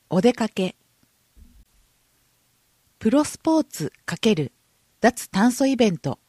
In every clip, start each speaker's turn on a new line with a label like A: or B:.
A: お出かけ。プロスポーツ×脱炭素イベント。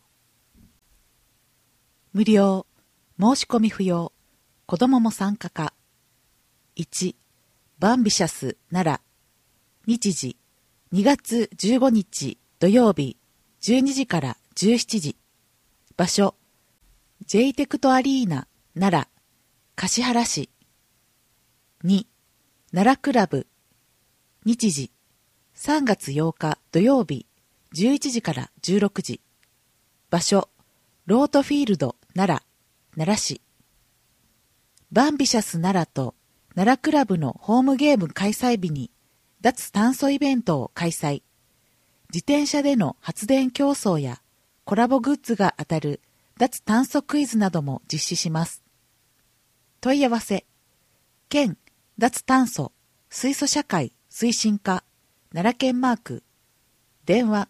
A: 無料、申し込み不要、子供も参加か。1、バンビシャス奈良。日時、2月15日土曜日、12時から17時。場所、J テクトアリーナ奈良、橿原市。2、奈良クラブ。日時、3月8日土曜日、11時から16時。場所、ロートフィールド奈良市。バンビシャス奈良と奈良クラブのホームゲーム開催日に脱炭素イベントを開催。自転車での発電競争やコラボグッズが当たる脱炭素クイズなども実施します。問い合わせ、県脱炭素水素社会推進課奈良県マーク、電話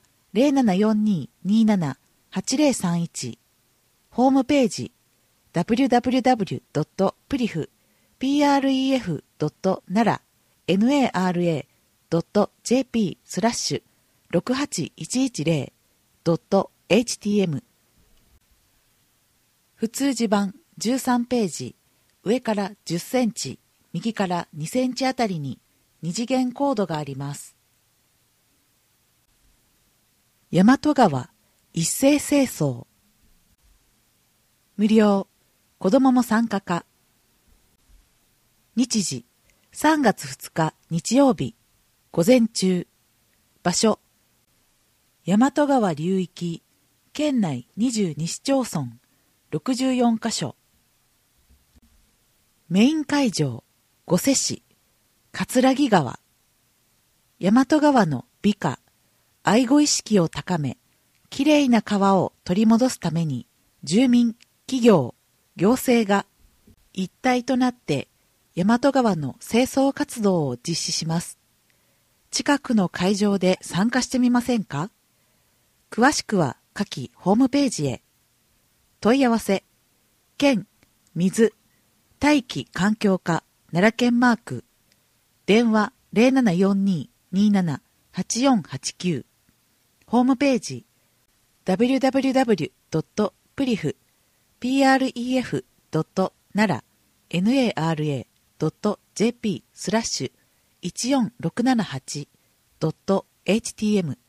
A: 0742278031、ホームページ www.pref.nara.jp/68110.htm。 普通字版13ページ、上から10センチ、右から2センチあたりに二次元コードがあります。大和川一斉清掃。無料、子供も参加か。日時、3月2日日曜日、午前中。場所、大和川流域、県内22市町村、64カ所。メイン会場、御所市、葛城川。大和川の美化、愛護意識を高め、きれいな川を取り戻すために、住民、企業、行政が一体となって大和川の清掃活動を実施します。近くの会場で参加してみませんか？詳しくは下記ホームページへ。問い合わせ、県、水、大気環境課奈良県マーク、電話0742278489、ホームページ www.pref.nara.jp/14678.htm。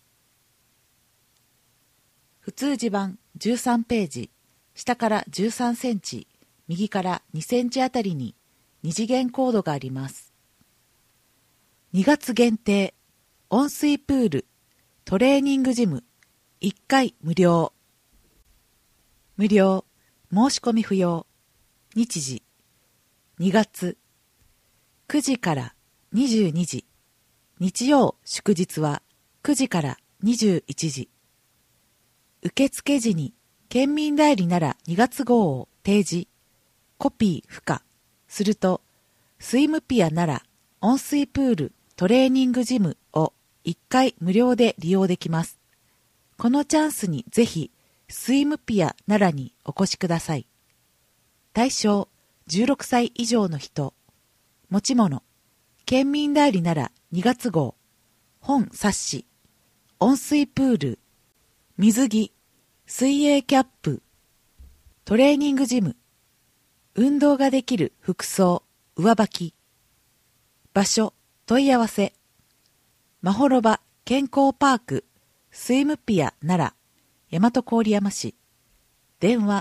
A: 普通字版13ページ、下から13センチ、右から2センチあたりに二次元コードがあります。2月限定、温水プール、トレーニングジム、1回無料。無料、申し込み不要。日時、2月、9時から22時。日曜祝日は9時から21時。受付時に県民代理なら2月号を提示、コピー不可すると、スイムピアなら温水プールトレーニングジムを1回無料で利用できます。このチャンスにぜひスイムピア奈良にお越しください。対象16歳以上の人、持ち物、県民代理なら2月号、本冊子、温水プール、水着、水泳キャップ、トレーニングジム、運動ができる服装、上履き。場所、問い合わせ。まほろば健康パーク、スイムピア奈良、大和郡山市。電話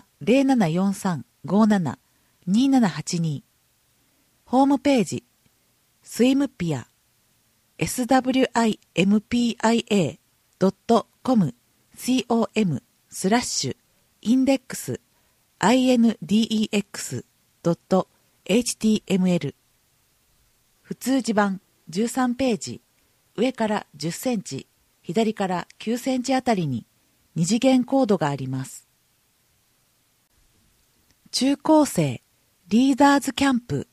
A: 0743572782。ホームページ、スイムピア、swimpia.com/index/index.html。 普通字版13ページ、上から10センチ、左から9センチあたりに二次元コードがあります。中高生リーダーズキャンプ。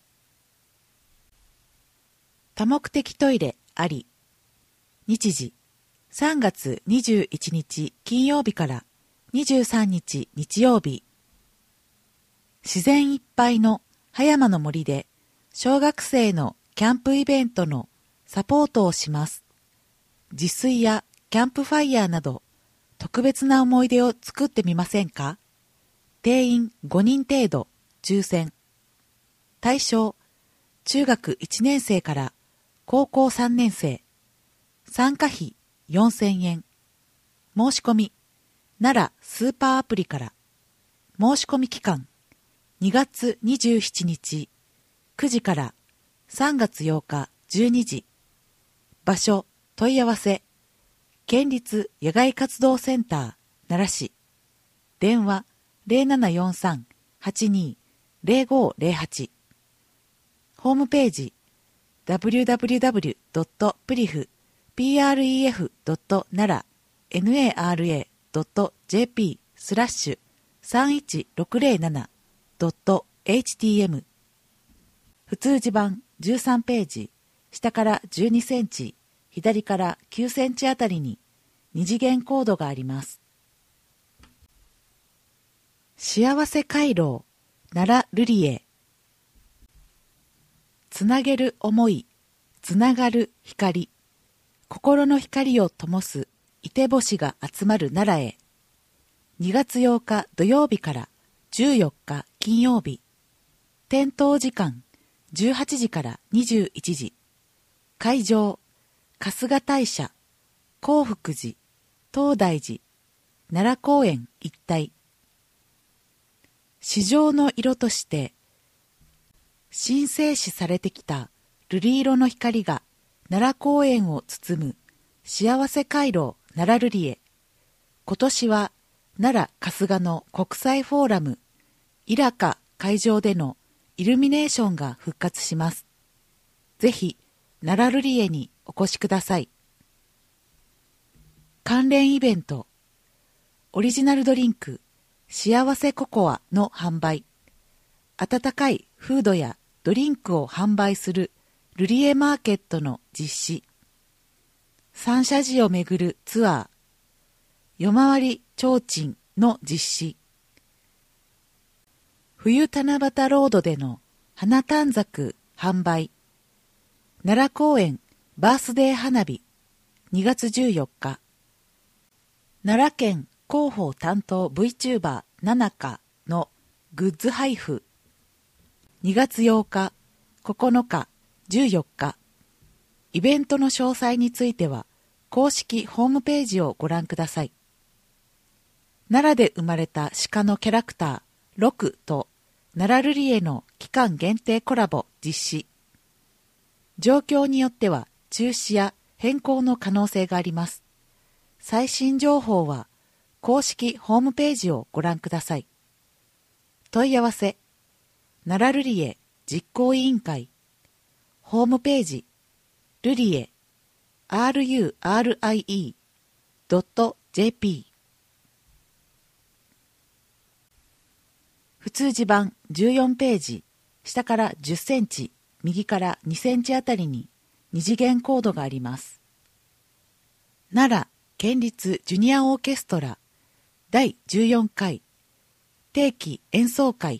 A: 多目的トイレあり。日時、3月21日金曜日から23日日曜日。自然いっぱいの葉山の森で小学生のキャンプイベントのサポートをします。自炊やキャンプファイヤーなど特別な思い出を作ってみませんか？定員5人程度、抽選。対象、中学1年生から高校3年生。参加費4000円。申し込み、奈良スーパーアプリから。申し込み期間、2月27日9時から3月8日12時。場所、問い合わせ、県立野外活動センター奈良市。電話0743-820508。ホームページ www.pref.nara.jp/3167.htm。 普通字版13ページ、下から12センチ、左から9センチあたりに二次元コードがあります。幸せ回廊、奈良瑠璃へ。つなげる思い、つながる光。心の光を灯すいて星が集まる奈良へ。2月8日土曜日から14日金曜日。点灯時間18時から21時。会場、春日大社、興福寺、東大寺、奈良公園一帯。至上の色として神聖視されてきた瑠璃色の光が奈良公園を包む幸せ回廊奈良瑠璃へ。今年は奈良春日の国際フォーラムイラカ会場でのイルミネーションが復活します。ぜひ奈良瑠璃へにお越しください。関連イベント、オリジナルドリンク幸せココアの販売、温かいフードやドリンクを販売するルリエマーケットの実施、三社寺をめぐるツアー、夜回り提灯の実施、冬七夕ロードでの花短冊販売、奈良公園バースデー花火2月14日、奈良県広報担当 VTuber ナナカのグッズ配布2月8日、9日、14日。イベントの詳細については公式ホームページをご覧ください。奈良で生まれた鹿のキャラクターロクと奈良瑠璃への期間限定コラボ実施。状況によっては中止や変更の可能性があります。最新情報は公式ホームページをご覧ください。問い合わせ、奈良瑠璃へ実行委員会、ホームページ、瑠璃へ rurie.jp。 普通字版14ページ、下から10センチ、右から2センチあたりに二次元コードがあります。奈良県立ジュニアオーケストラ第14回定期演奏会。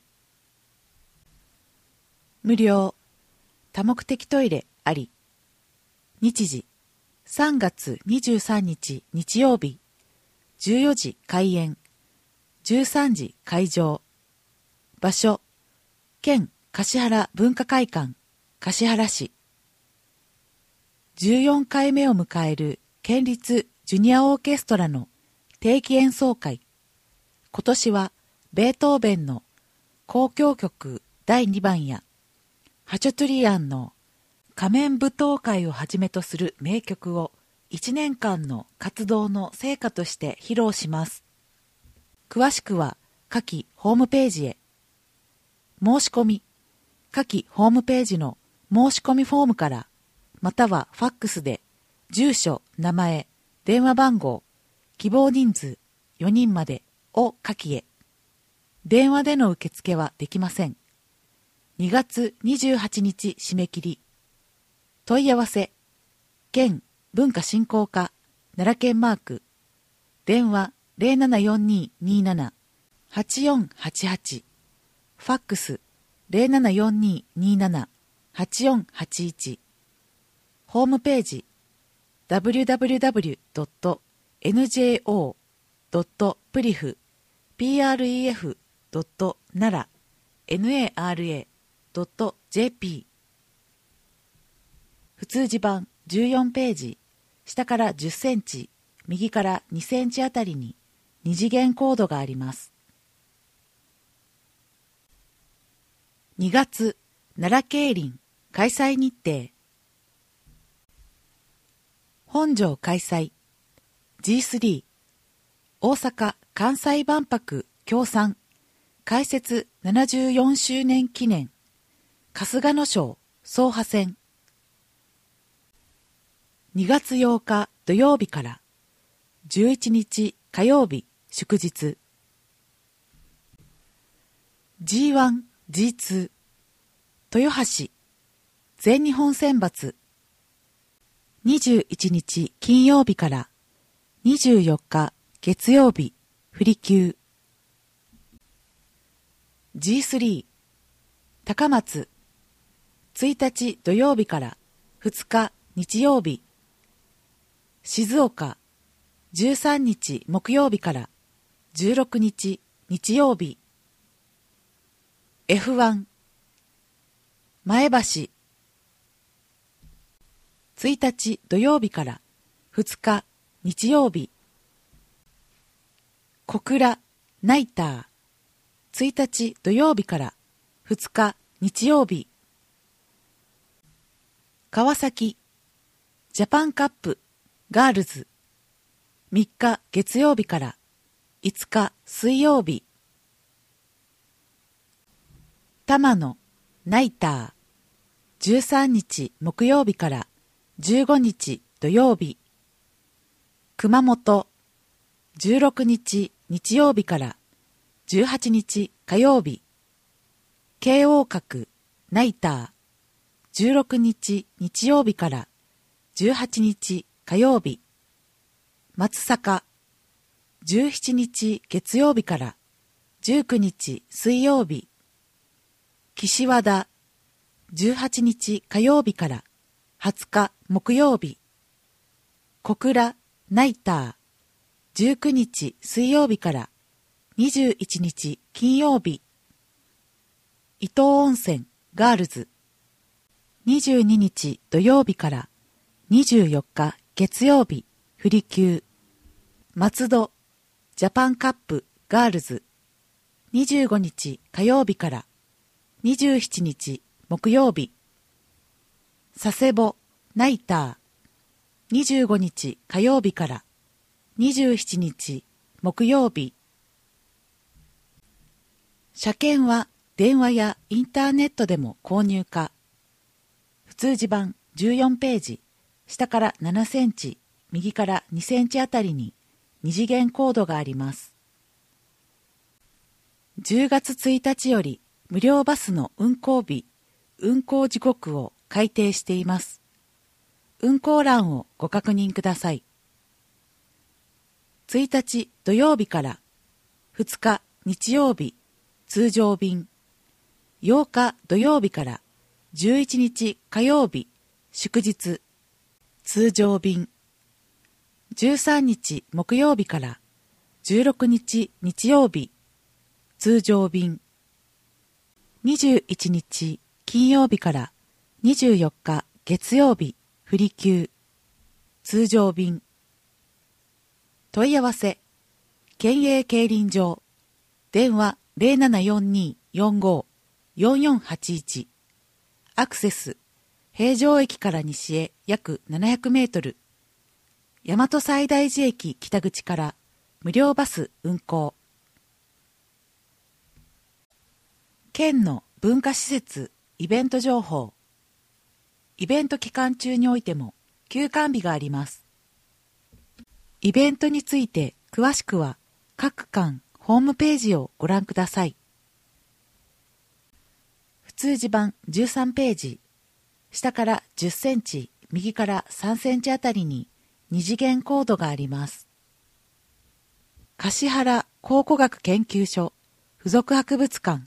A: 無料、多目的トイレあり。日時、3月23日日曜日、14時開演、13時会場。場所、県橿原文化会館、橿原市。14回目を迎える県立ジュニアオーケストラの定期演奏会。今年はベートーベンの交響曲第2番やハチョトゥリアンの仮面舞踏会をはじめとする名曲を1年間の活動の成果として披露します。詳しくは下記ホームページへ。申し込み、下記ホームページの申し込みフォームから、またはファックスで住所、名前、電話番号、希望人数4人までを書きへ。電話での受付はできません。2月28日締め切り。問い合わせ、県文化振興課奈良県マーク、電話 074227-8488、ファックス 074227-8481、 ホームページ www.njO.pref.nara.jp 普通字版14ページ、下から10センチ、右から2センチあたりに2次元コードがあります。2月、奈良競輪開催日程。本庄開催 G3 大阪・関西万博協賛開設74周年記念春日野賞走破戦。2月8日土曜日から11日火曜日祝日。 G1、G2 豊橋全日本選抜21日金曜日から24日月曜日振り級。 G3 高松1日土曜日から2日日曜日。静岡13日木曜日から16日日曜日。 F1 前橋1日土曜日から2日日曜日。小倉ナイター1日土曜日から2日日曜日。川崎ジャパンカップガールズ3日月曜日から5日水曜日。玉野ナイター13日木曜日から15日土曜日。熊本16日日曜日から18日火曜日。慶応閣ナイター16日日曜日から18日火曜日。松阪17日月曜日から19日水曜日。岸和田18日火曜日から20日木曜日。小倉ナイター19日水曜日から21日金曜日。伊東温泉ガールズ22日土曜日から24日月曜日振り級。松戸ジャパンカップガールズ25日火曜日から27日木曜日。佐世保ナイター25日火曜日から27日木曜日。車検は電話やインターネットでも購入可。普通字版14ページ、下から7センチ、右から2センチあたりに2次元コードがあります。10月1日より無料バスの運行日、運行時刻を改定しています。運行欄をご確認ください。1日土曜日から2日日曜日通常便、8日土曜日から11日火曜日祝日通常便、13日木曜日から16日日曜日通常便、21日金曜日から24日月曜日振り級通常便。問い合わせ県営競輪場電話 0742454481 アクセス平城駅から西へ約700メートル、大和西大寺駅北口から無料バス運行。県の文化施設イベント情報。イベント期間中においても休館日があります。イベントについて詳しくは各館ホームページをご覧ください。普通字版13ページ、下から10センチ、右から3センチあたりに2次元コードがあります。橿原考古学研究所附属博物館、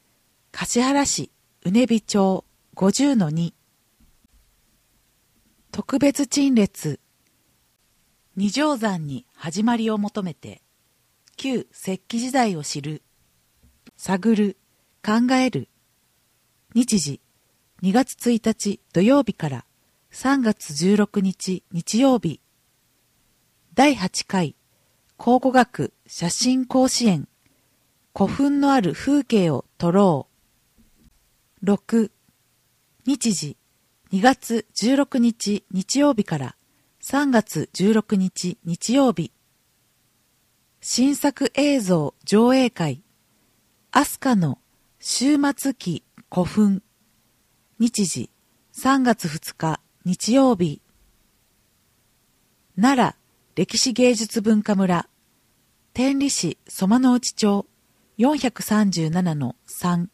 A: 橿原市畝傍町50-2。 特別陳列。二条山に始まりを求めて、旧石器時代を知る、探る、考える。日時、2月1日土曜日から3月16日日曜日。第8回考古学写真甲子園。古墳のある風景を撮ろう。6. 日時2月16日日曜日から3月16日日曜日。新作映像上映会。飛鳥の終末期古墳。日時3月2日日曜日。奈良歴史芸術文化村。天理市曽間内町 437-3。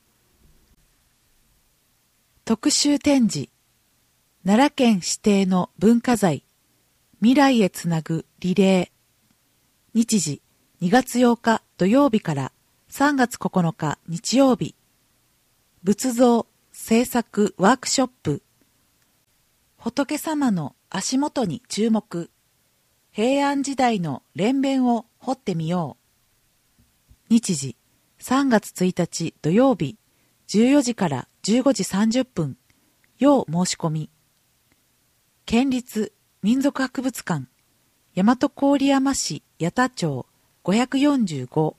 A: 特集展示。奈良県指定の文化財。未来へつなぐリレー。日時2月8日土曜日から3月9日日曜日。仏像制作ワークショップ。仏様の足元に注目。平安時代の蓮弁を彫ってみよう。日時3月1日土曜日14時から15時30分。要申し込み。県立民族博物館大和郡山市八田町545。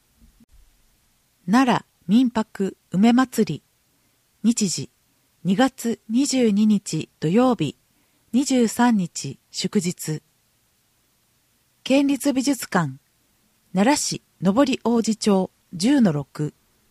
A: 奈良民泊梅祭り。日時2月22日土曜日23日祝日。県立美術館奈良市上り王子町 10-6。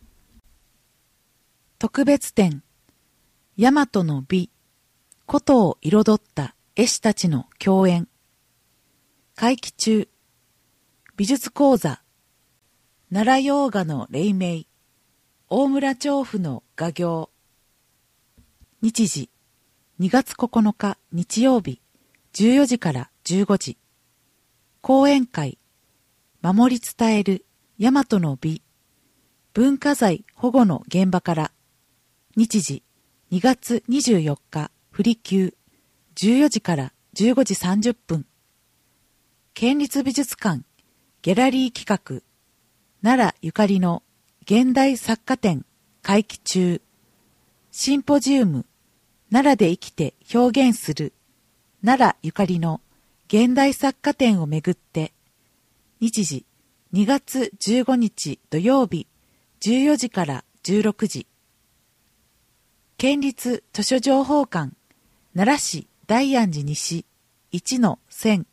A: 特別展大和の美古都を彩った絵師たちの共演。会期中。美術講座奈良洋画の黎明大村調布の画業。日時2月9日日曜日14時から15時。講演会守り伝える大和の美文化財保護の現場から。日時2月24日振り休14時から15時30分。県立美術館ギャラリー企画奈良ゆかりの現代作家展会期中。シンポジウム奈良で生きて表現する奈良ゆかりの現代作家展をめぐって。日時2月15日土曜日14時から16時。県立図書情報館奈良市大安寺西 1-1000。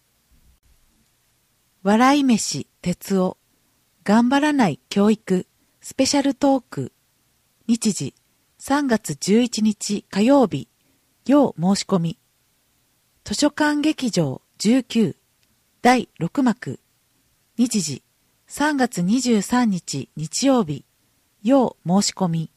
A: 笑い飯哲夫頑張らない教育スペシャルトーク。日時3月11日火曜日。要申し込み。図書館劇場19第6幕。日時3月23日日曜日。要申し込み。